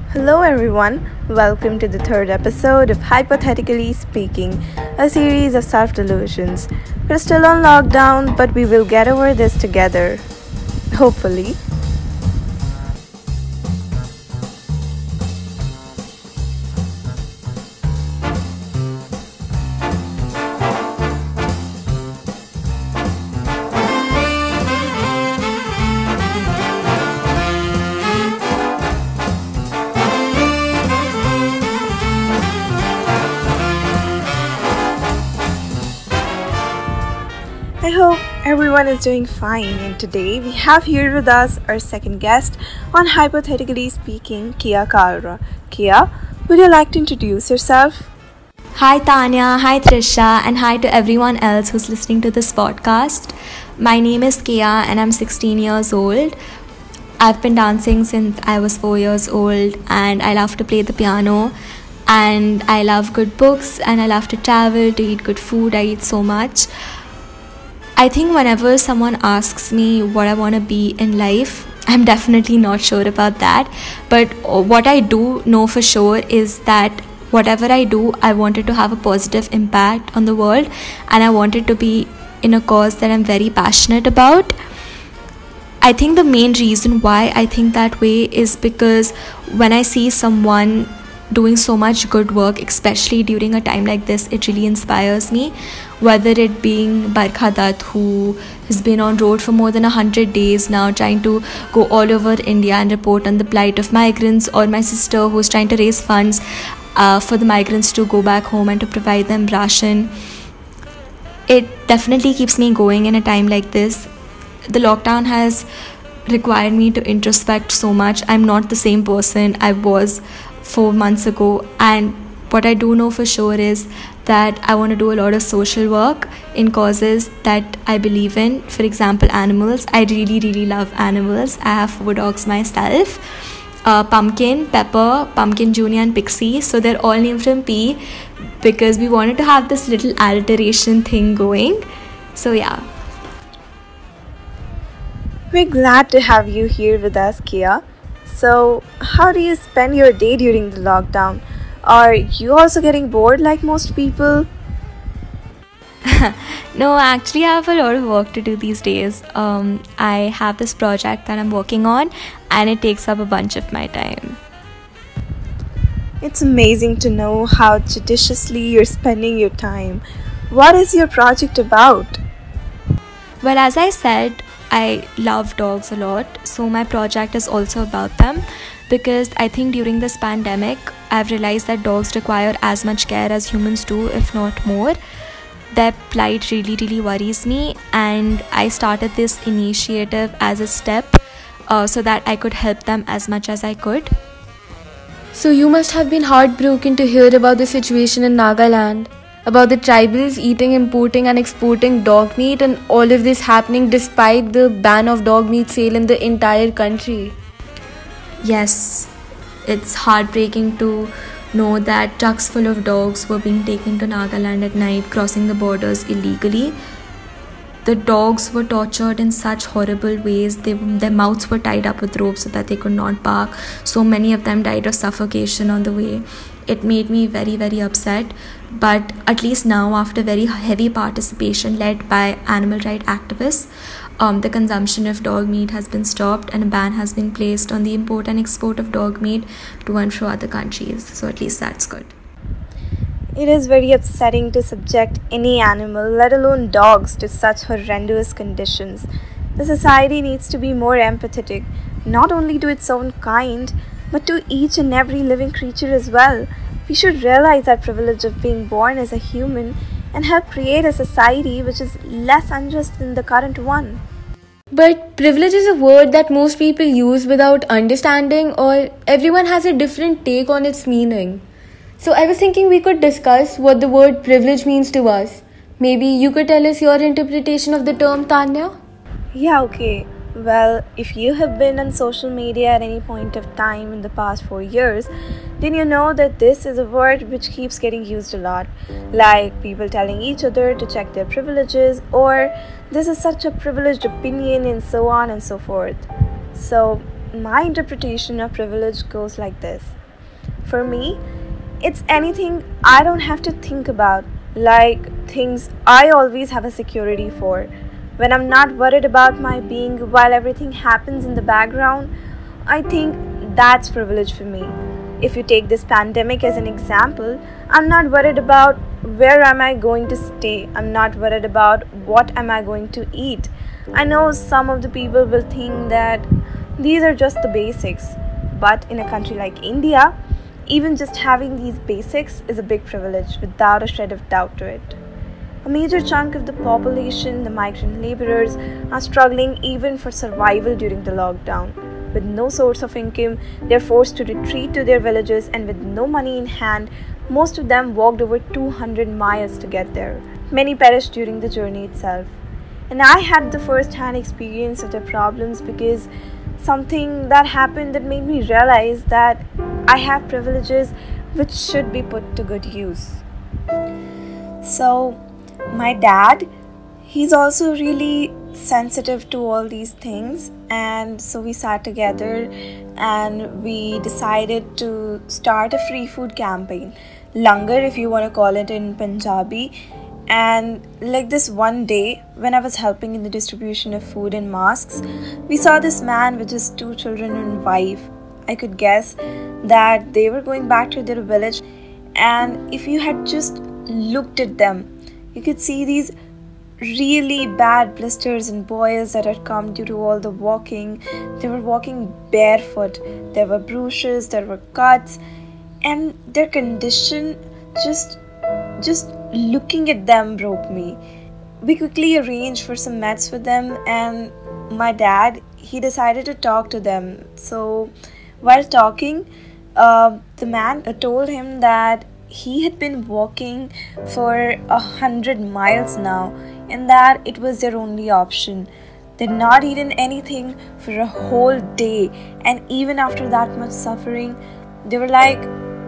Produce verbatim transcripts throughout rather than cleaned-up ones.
Hello, everyone. Welcome to the third episode of Hypothetically Speaking, a series of self delusions. We're still on lockdown, but we will get over this together. Hopefully. I hope everyone is doing fine, and today we have here with us our second guest on Hypothetically Speaking, Kia Kalra. Kia, would you like to introduce yourself? Hi Tanya, hi Trisha, and hi to everyone else who's listening to this podcast. My name is Kia and I'm sixteen years old. I've been dancing since I was four years old and I love to play the piano and I love good books and I love to travel, to eat good food. I eat so much. I think whenever someone asks me what I want to be in life, I'm definitely not sure about that. But what I do know for sure is that whatever I do, I wanted to have a positive impact on the world and I wanted to be in a cause that I'm very passionate about. I think the main reason why I think that way is because when I see someone doing so much good work, especially during a time like this, it really inspires me. Whether it being Barkha Dutt, who has been on road for more than one hundred days now, trying to go all over India and report on the plight of migrants, or my sister who's trying to raise funds uh, for the migrants to go back home and to provide them ration. It definitely keeps me going in a time like this. The lockdown has required me to introspect so much. I'm not the same person I was four months ago, and what I do know for sure is that I want to do a lot of social work in causes that I believe in. For example, animals. I really really love animals. I have four dogs myself, uh, Pumpkin, Pepper, Pumpkin Junior and Pixie. So they're all named from P because we wanted to have this little alliteration thing going. So yeah. We're glad to have you here with us, Kia. So, how do you spend your day during the lockdown? Are you also getting bored like most people? No, actually I have a lot of work to do these days. Um, I have this project that I'm working on and it takes up a bunch of my time. It's amazing to know how judiciously you're spending your time. What is your project about? Well, as I said, I love dogs a lot, so my project is also about them because I think during this pandemic, I've realized that dogs require as much care as humans do, if not more. Their plight really, really worries me, and I started this initiative as a step uh, so that I could help them as much as I could. So you must have been heartbroken to hear about the situation in Nagaland, about the tribals eating, importing and exporting dog meat, and all of this happening despite the ban of dog meat sale in the entire country. Yes, it's heartbreaking to know that trucks full of dogs were being taken to Nagaland at night, crossing the borders illegally. The dogs were tortured in such horrible ways. They, their mouths were tied up with ropes so that they could not bark. So many of them died of suffocation on the way. It made me very, very upset. But at least now, after very heavy participation led by animal rights activists, um, the consumption of dog meat has been stopped and a ban has been placed on the import and export of dog meat to and from other countries. So at least that's good. It is very upsetting to subject any animal, let alone dogs, to such horrendous conditions. The society needs to be more empathetic, not only to its own kind, but to each and every living creature as well. We should realize our privilege of being born as a human and help create a society which is less unjust than the current one. But privilege is a word that most people use without understanding, or everyone has a different take on its meaning. So I was thinking we could discuss what the word privilege means to us. Maybe you could tell us your interpretation of the term, Tanya? Yeah, okay. Well, if you have been on social media at any point of time in the past four years, then you know that this is a word which keeps getting used a lot. Like people telling each other to check their privileges, or this is such a privileged opinion, and so on and so forth. So, my interpretation of privilege goes like this. For me, it's anything I don't have to think about, like things I always have a security for. When I'm not worried about my being while everything happens in the background, I think that's privilege for me. If you take this pandemic as an example, I'm not worried about where am I going to stay. I'm not worried about what am I going to eat. I know some of the people will think that these are just the basics, but in a country like India, even just having these basics is a big privilege without a shred of doubt to it. A major chunk of the population, the migrant laborers, are struggling even for survival during the lockdown. With no source of income, they're forced to retreat to their villages, and with no money in hand, most of them walked over two hundred miles to get there. Many perished during the journey itself. And I had the first hand experience of their problems because something that happened that made me realize that I have privileges which should be put to good use. So, my dad, he's also really sensitive to all these things, and so we sat together and we decided to start a free food campaign, langar if you want to call it in Punjabi. And like this one day when I was helping in the distribution of food and masks, we saw this man with his two children and wife. I could guess that they were going back to their village, and if you had just looked at them, you could see these really bad blisters and boils that had come due to all the walking. They were walking barefoot. There were bruises, there were cuts, and their condition, just just looking at them broke me. We quickly arranged for some meds for them, and my dad, he decided to talk to them. So while talking, uh, the man told him that he had been walking for a hundred miles now, and that it was their only option. They'd not eaten anything for a whole day, and even after that much suffering, they were like,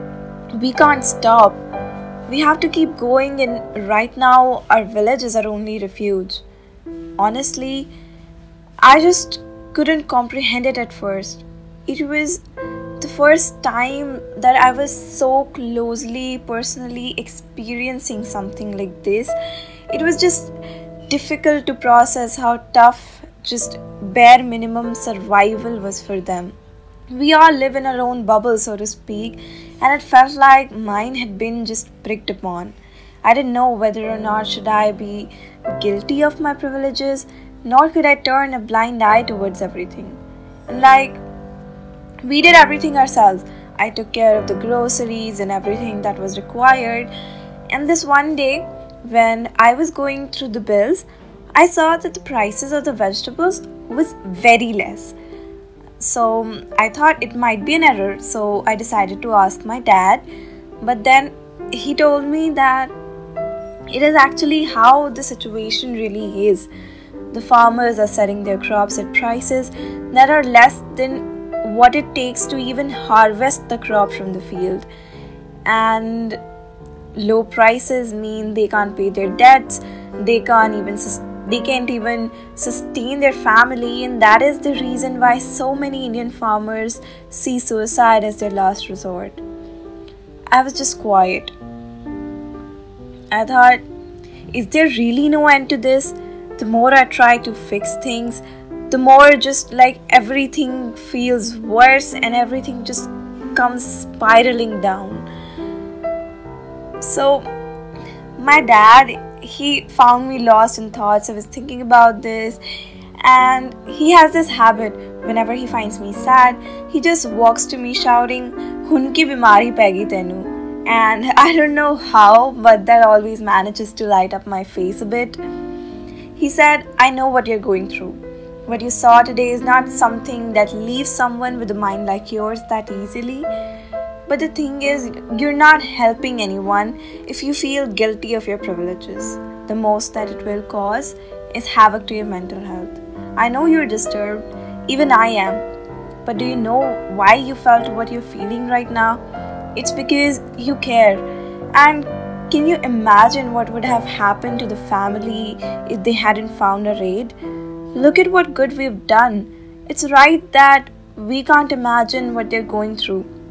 we can't stop. We have to keep going, and right now our village is our only refuge. Honestly, I just couldn't comprehend it at first. It was the first time that I was so closely, personally experiencing something like this. It was just difficult to process how tough just bare minimum survival was for them. We all live in our own bubble, so to speak, and it felt like mine had been just pricked upon. I didn't know whether or not should I be guilty of my privileges, nor could I turn a blind eye towards everything. And like, we did everything ourselves. I took care of the groceries and everything that was required. And this one day, when I was going through the bills, I saw that the prices of the vegetables was very less. So I thought it might be an error, so I decided to ask my dad. But then he told me that it is actually how the situation really is. The farmers are selling their crops at prices that are less than what it takes to even harvest the crop from the field. And low prices mean they can't pay their debts, they can't even sustain They can't even sustain their family, and that is the reason why so many Indian farmers see suicide as their last resort. I was just quiet. I thought, is there really no end to this? The more I try to fix things, the more just like everything feels worse and everything just comes spiraling down. So my dad, he found me lost in thoughts. I was thinking about this, and he has this habit. Whenever he finds me sad, he just walks to me shouting, "Hunki bimari pegi tenu." And I don't know how, but that always manages to light up my face a bit. He said, "I know what you're going through. What you saw today is not something that leaves someone with a mind like yours that easily. But the thing is, you're not helping anyone if you feel guilty of your privileges. The most that it will cause is havoc to your mental health. I know you're disturbed, even I am. But do you know why you felt what you're feeling right now? It's because you care. And can you imagine what would have happened to the family if they hadn't found a raid? Look at what good we've done. It's right that we can't imagine what they're going through.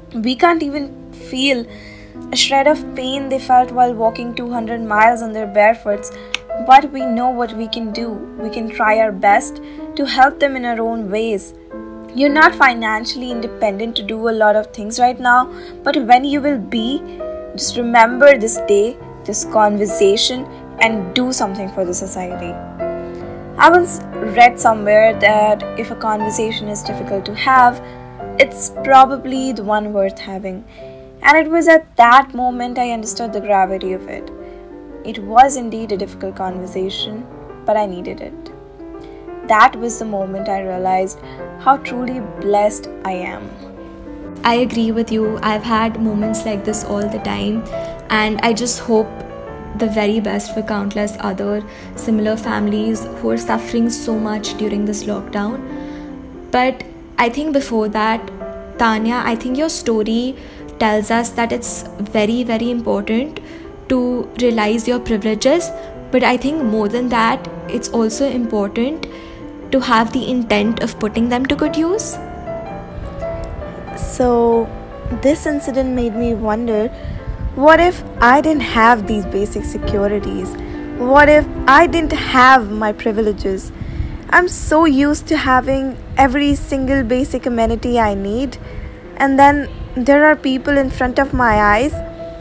We can't even feel a shred of pain they felt while walking two hundred miles on their barefoots, but we know what we can do. We can try our best to help them in our own ways. You're not financially independent to do a lot of things right now, but when you will be, just remember this day, this conversation, and do something for the society. I once read somewhere that if a conversation is difficult to have, it's probably the one worth having. And it was at that moment I understood the gravity of it. It was indeed a difficult conversation, but I needed it. That was the moment I realized how truly blessed I am. I agree with you. I've had moments like this all the time, and I just hope the very best for countless other similar families who are suffering so much during this lockdown. But I think before that, Tanya, I think your story tells us that it's very, very important to realize your privileges. But I think more than that, it's also important to have the intent of putting them to good use. So, this incident made me wonder, what if I didn't have these basic securities? What if I didn't have my privileges? I'm so used to having every single basic amenity I need, and then there are people in front of my eyes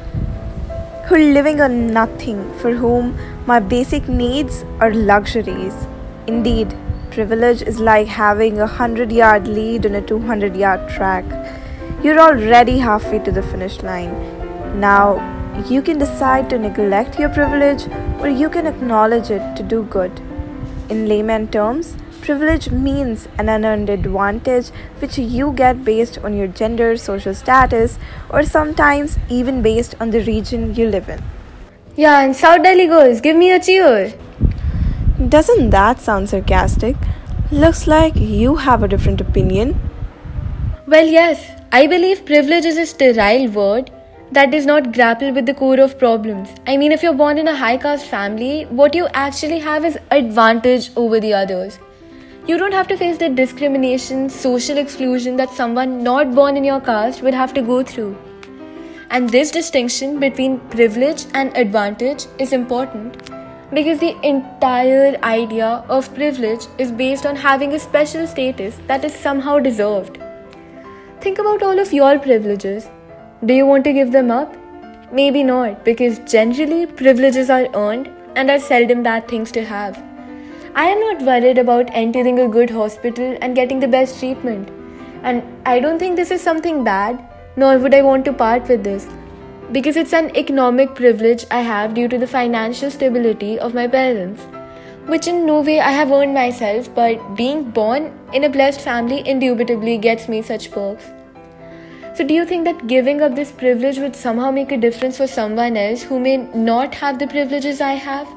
who are living on nothing, for whom my basic needs are luxuries. Indeed, privilege is like having a hundred yard lead on a two hundred yard track. You're already halfway to the finish line. Now, you can decide to neglect your privilege, or you can acknowledge it to do good. In layman terms, privilege means an unearned advantage which you get based on your gender, social status, or sometimes even based on the region you live in. Yeah, and South Delhi girls, give me a cheer. Doesn't that sound sarcastic? Looks like you have a different opinion. Well, yes, I believe privilege is a sterile word that does not grapple with the core of problems. I mean, if you're born in a high caste family, what you actually have is advantage over the others. You don't have to face the discrimination, social exclusion that someone not born in your caste would have to go through. And this distinction between privilege and advantage is important because the entire idea of privilege is based on having a special status that is somehow deserved. Think about all of your privileges. Do you want to give them up? Maybe not, because generally privileges are earned and are seldom bad things to have. I am not worried about entering a good hospital and getting the best treatment. And I don't think this is something bad, nor would I want to part with this, because it's an economic privilege I have due to the financial stability of my parents, which in no way I have earned myself, but being born in a blessed family indubitably gets me such perks. So do you think that giving up this privilege would somehow make a difference for someone else who may not have the privileges I have?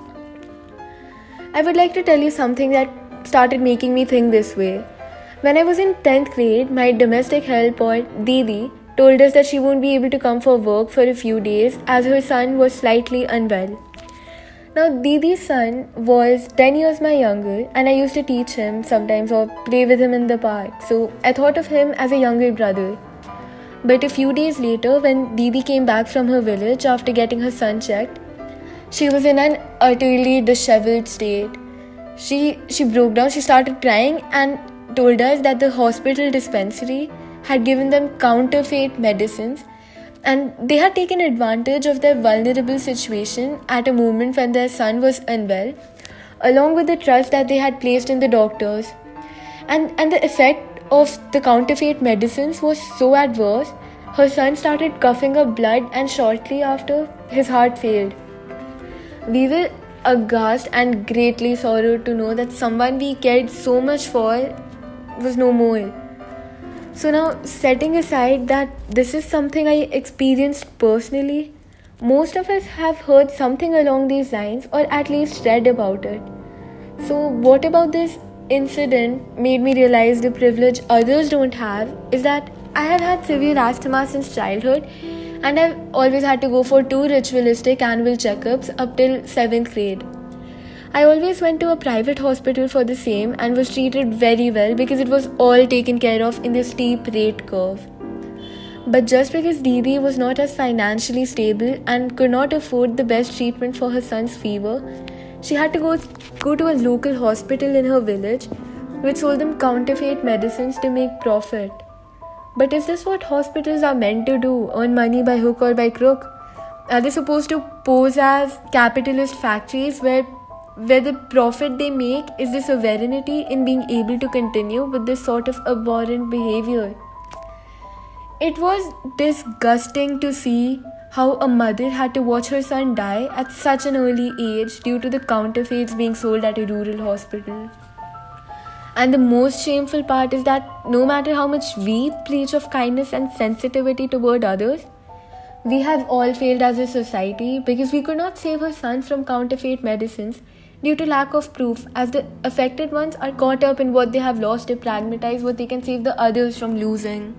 I would like to tell you something that started making me think this way. When I was in tenth grade, my domestic help or Didi told us that she won't be able to come for work for a few days as her son was slightly unwell. Now, Didi's son was ten years my younger, and I used to teach him sometimes or play with him in the park, so I thought of him as a younger brother. But a few days later, when Didi came back from her village after getting her son checked, she was in an utterly disheveled state. She she broke down, she started crying and told us that the hospital dispensary had given them counterfeit medicines and they had taken advantage of their vulnerable situation at a moment when their son was unwell, along with the trust that they had placed in the doctors. And, and the effect of the counterfeit medicines was so adverse, her son started coughing up blood and shortly after, his heart failed. We were aghast and greatly sorrowed to know that someone we cared so much for was no more. So now, setting aside that this is something I experienced personally, most of us have heard something along these lines or at least read about it. So what about this incident made me realize the privilege others don't have is that I have had severe asthma since childhood and I've always had to go for two ritualistic annual checkups up till seventh grade. I always went to a private hospital for the same and was treated very well because it was all taken care of in the steep rate curve. But just because Didi was not as financially stable and could not afford the best treatment for her son's fever, she had to go, go to a local hospital in her village, which sold them counterfeit medicines to make profit. But is this what hospitals are meant to do, earn money by hook or by crook? Are they supposed to pose as capitalist factories where, where the profit they make is the sovereignty in being able to continue with this sort of abhorrent behavior? It was disgusting to see how a mother had to watch her son die at such an early age due to the counterfeits being sold at a rural hospital. And the most shameful part is that no matter how much we preach of kindness and sensitivity toward others, we have all failed as a society because we could not save her son from counterfeit medicines due to lack of proof, as the affected ones are caught up in what they have lost to pragmatize what they can save the others from losing.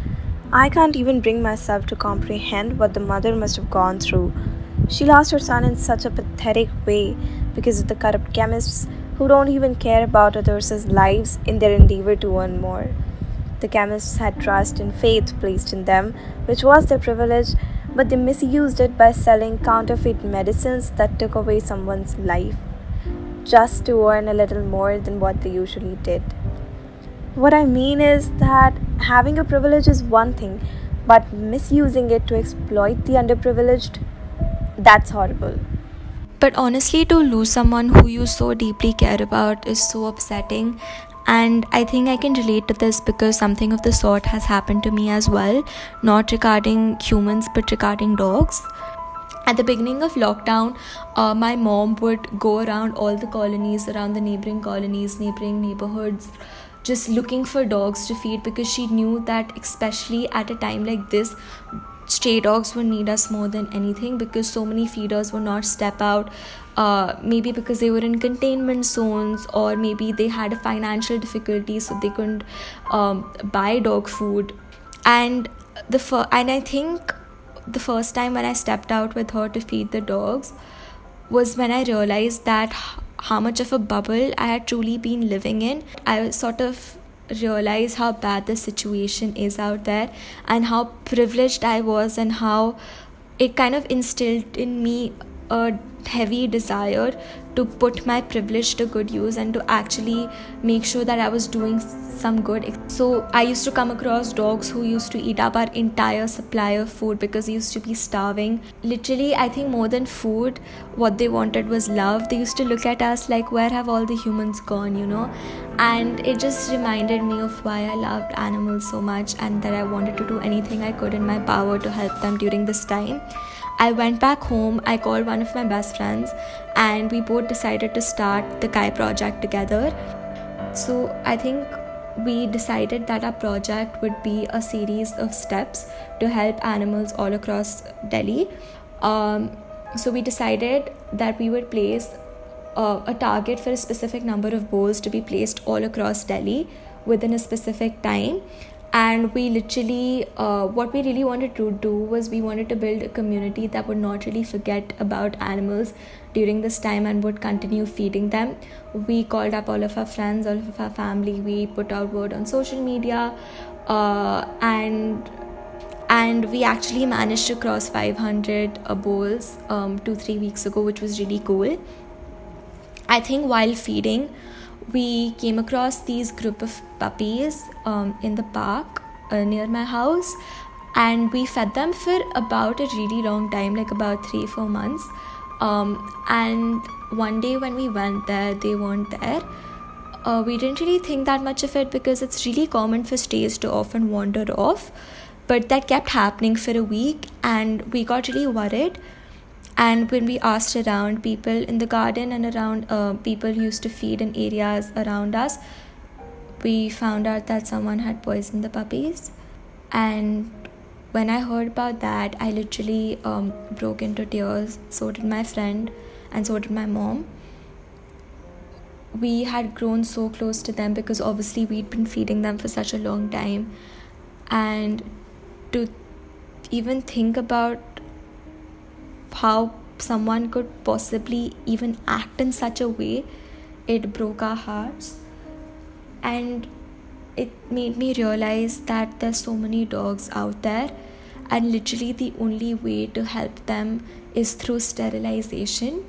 I can't even bring myself to comprehend what the mother must have gone through. She lost her son in such a pathetic way because of the corrupt chemists who don't even care about others' lives in their endeavor to earn more. The chemists had trust and faith placed in them, which was their privilege, but they misused it by selling counterfeit medicines that took away someone's life, just to earn a little more than what they usually did. What I mean is that having a privilege is one thing, but misusing it to exploit the underprivileged, that's horrible. But honestly, to lose someone who you so deeply care about is so upsetting. And I think I can relate to this because something of the sort has happened to me as well. Not regarding humans, but regarding dogs. At the beginning of lockdown, uh, my mom would go around all the colonies, around the neighboring colonies, neighboring neighborhoods, just looking for dogs to feed, because she knew that especially at a time like this, stray dogs would need us more than anything, because so many feeders would not step out, uh, maybe because they were in containment zones, or maybe they had a financial difficulty so they couldn't um, buy dog food. And the fir- and I think the first time when I stepped out with her to feed the dogs was when I realized that how much of a bubble I had truly been living in. I sort of realized how bad the situation is out there and how privileged I was, and how it kind of instilled in me a heavy desire to put my privilege to good use and to actually make sure that I was doing some good. So I used to come across dogs who used to eat up our entire supply of food because they used to be starving. Literally, I think more than food, what they wanted was love. They used to look at us like, where have all the humans gone, you know? And it just reminded me of why I loved animals so much, and that I wanted to do anything I could in my power to help them during this time. I went back home, I called one of my best friends, and we both decided to start the Kai project together. So I think we decided that our project would be a series of steps to help animals all across Delhi. Um, so we decided that we would place uh, a target for a specific number of bowls to be placed all across Delhi within a specific time. And we literally, uh, what we really wanted to do was we wanted to build a community that would not really forget about animals during this time and would continue feeding them. We called up all of our friends, all of our family. We put out word on social media, uh, and and we actually managed to cross five hundred uh, bowls um, two, three weeks ago, which was really cool. I think while feeding, we came across these group of puppies um, in the park uh, near my house, and we fed them for about a really long time, like about three four months. Um, and one day when we went there, they weren't there. Uh, we didn't really think that much of it because it's really common for strays to often wander off, but that kept happening for a week, and we got really worried. And when we asked around people in the garden and around uh, people who used to feed in areas around us, we found out that someone had poisoned the puppies. And when I heard about that, I literally um, broke into tears. So did my friend, and so did my mom. We had grown so close to them because obviously we'd been feeding them for such a long time. And to even think about how someone could possibly even act in such a way, it broke our hearts. And it made me realize that there's so many dogs out there, and literally the only way to help them is through sterilization.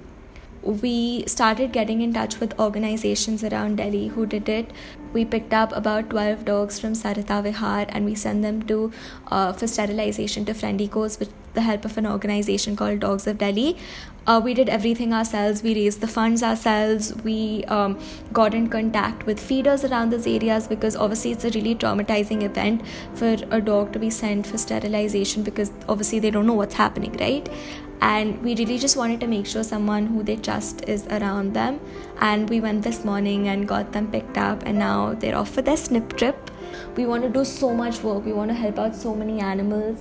We started getting in touch with organizations around Delhi who did it. We picked up about twelve dogs from Sarita Vihar and we sent them to uh, for sterilization to Friendicos with the help of an organization called Dogs of Delhi. Uh, we did everything ourselves. We raised the funds ourselves. We um, got in contact with feeders around those areas, because obviously it's a really traumatizing event for a dog to be sent for sterilization, because obviously they don't know what's happening, right? And we really just wanted to make sure someone who they trust is around them. And we went this morning and got them picked up, and now they're off for their snip trip. We want to do so much work. We want to help out so many animals,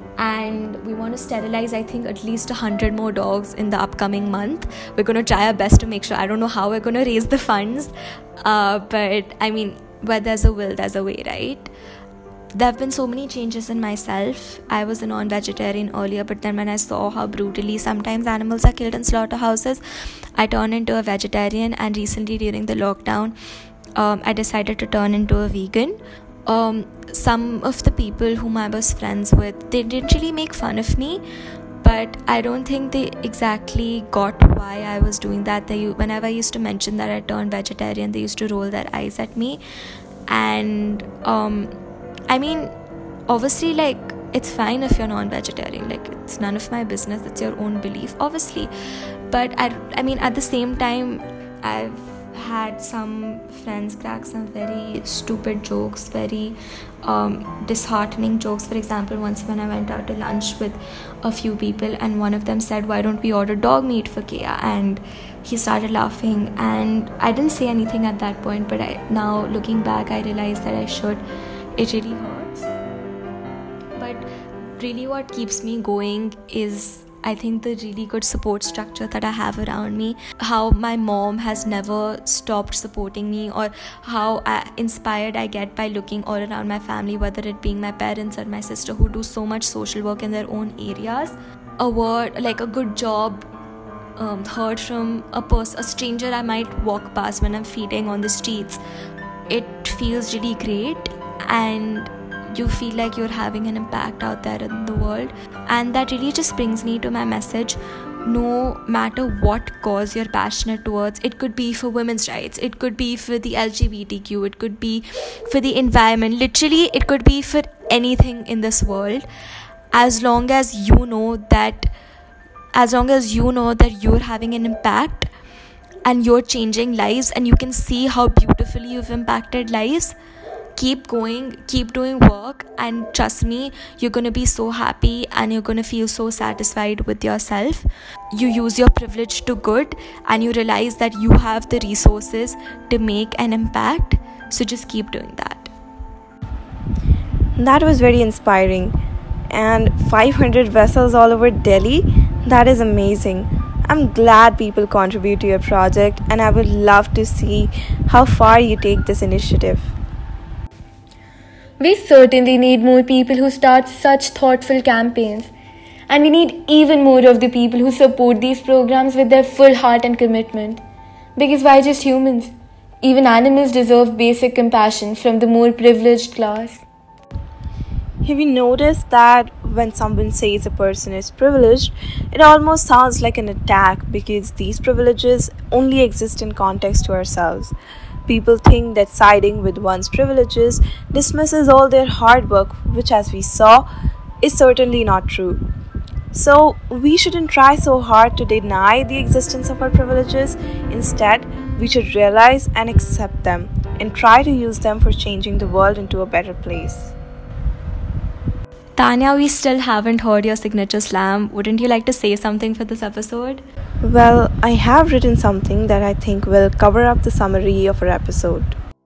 and we want to sterilize, I think, at least one hundred more dogs in the upcoming month. We're going to try our best to make sure. I don't know how we're going to raise the funds, uh, but I mean, where there's a will, there's a way, right? There have been so many changes in myself. I was a non-vegetarian earlier, but then when I saw how brutally sometimes animals are killed in slaughterhouses, I turned into a vegetarian. And recently during the lockdown, um, I decided to turn into a vegan. Um, some of the people whom I was friends with, they didn't really make fun of me, but I don't think they exactly got why I was doing that. They, whenever I used to mention that I turned vegetarian, they used to roll their eyes at me. And um, I mean, obviously, like, it's fine if you're non-vegetarian. Like, it's none of my business. It's your own belief, obviously. But I, I mean, at the same time, I've had some friends crack some very stupid jokes, very um, disheartening jokes. For example, once when I went out to lunch with a few people, and one of them said, "Why don't we order dog meat for Kea?" And he started laughing, and I didn't say anything at that point, but I, now looking back, I realized that I should. It really hurts. But really what keeps me going is, I think, the really good support structure that I have around me. How my mom has never stopped supporting me, or how I, inspired I get by looking all around my family, whether it being my parents or my sister, who do so much social work in their own areas. A word, like a good job, um, heard from a person, a stranger I might walk past when I'm feeding on the streets. It feels really great, and you feel like you're having an impact out there in the world. And that really just brings me to my message. No matter what cause you're passionate towards, it could be for women's rights, it could be for the L G B T Q, it could be for the environment, literally it could be for anything in this world. As long as you know that as long as you know that you're having an impact and you're changing lives, and you can see how beautifully you've impacted lives, keep going, keep doing work, and trust me, you're going to be so happy and you're going to feel so satisfied with yourself. You use your privilege to good, and you realize that you have the resources to make an impact. So just keep doing that. That was very inspiring. And five hundred vessels all over Delhi, that is amazing. I'm glad people contribute to your project, and I would love to see how far you take this initiative. We certainly need more people who start such thoughtful campaigns. And we need even more of the people who support these programs with their full heart and commitment. Because why just humans? Even animals deserve basic compassion from the more privileged class. Have you noticed that when someone says a person is privileged, it almost sounds like an attack, because these privileges only exist in context to ourselves. People think that siding with one's privileges dismisses all their hard work, which, as we saw, is certainly not true. So, we shouldn't try so hard to deny the existence of our privileges. Instead, we should realize and accept them, and try to use them for changing the world into a better place. Tanya, we still haven't heard your signature slam. Wouldn't you like to say something for this episode? Well, I have written something that I think will cover up the summary of our episode.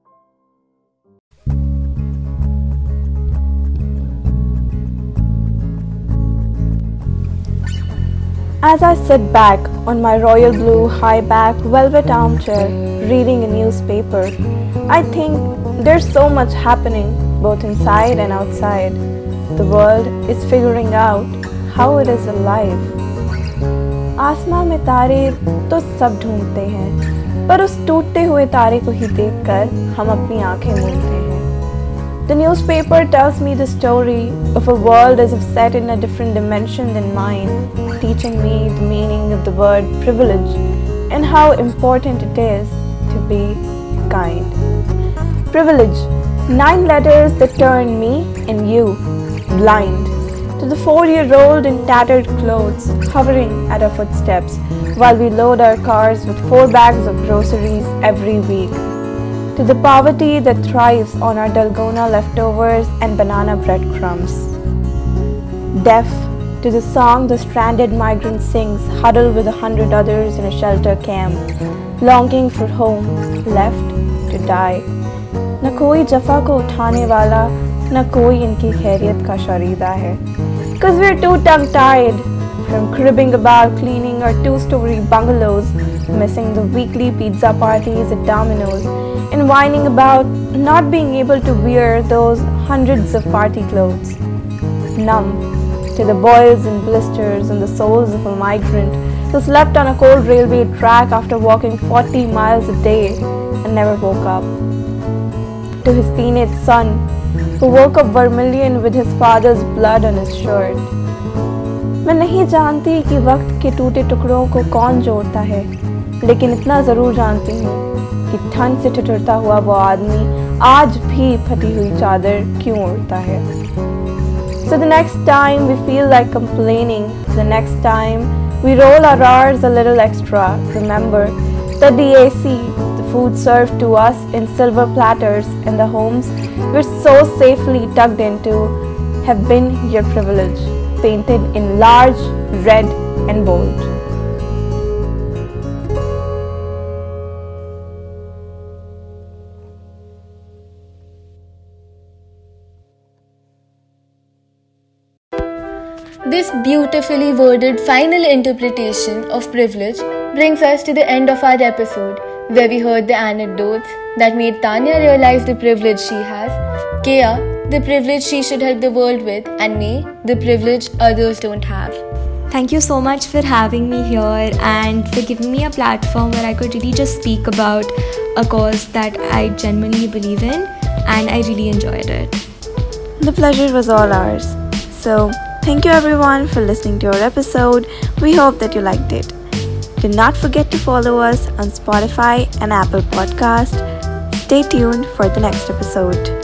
As I sit back on my royal blue high-back velvet armchair reading a newspaper, I think there's so much happening both inside and outside. The world is figuring out how it is alive. आसमां में तारे तो सब ढूंढते हैं, पर उस टूटते हुए तारे को ही देखकर हम अपनी आंखें मूंदते हैं. The newspaper tells me the story of a world as if set in a different dimension than mine, teaching me the meaning of the word privilege and how important it is to be kind. Privilege, nine letters that turn me and you blind to the four-year-old in tattered clothes hovering at our footsteps while we load our cars with four bags of groceries every week. To the poverty that thrives on our Dalgona leftovers and banana breadcrumbs. Deaf to the song the stranded migrant sings huddled with a hundred others in a shelter camp, longing for home, left to die. न कोई जफा को उठाने वाला, न कोई इनकी खैरियत का शरीदा है. Cause we're too tongue-tied from cribbing about cleaning our two-story bungalows, missing the weekly pizza parties at Domino's, and whining about not being able to wear those hundreds of party clothes. Numb to the boils and blisters on the soles of a migrant who slept on a cold railway track after walking forty miles a day and never woke up. To his teenage son who woke up vermilion with his father's blood on his shirt. मैं नहीं जानती कि वक्त के टूटे टुकड़ों को कौन जोड़ता है, लेकिन इतना ज़रूर जानती हूँ कि ठंड से ठिठुरता हुआ वो आदमी आज भी फटी हुई चादर क्यों ओढ़ता है. So the next time we feel like complaining, the next time we roll our R's a little extra, remember that the A C, the food served to us in silver platters, and the homes we're so safely tucked into have been your privilege, painted in large, red and bold. This beautifully worded final interpretation of privilege brings us to the end of our episode, where we heard the anecdotes that made Tanya realize the privilege she has, Kea, the privilege she should help the world with, and me, the privilege others don't have. Thank you so much for having me here and for giving me a platform where I could really just speak about a cause that I genuinely believe in, and I really enjoyed it. The pleasure was all ours. So, thank you everyone for listening to our episode. We hope that you liked it. Do not forget to follow us on Spotify and Apple Podcast. Stay tuned for the next episode.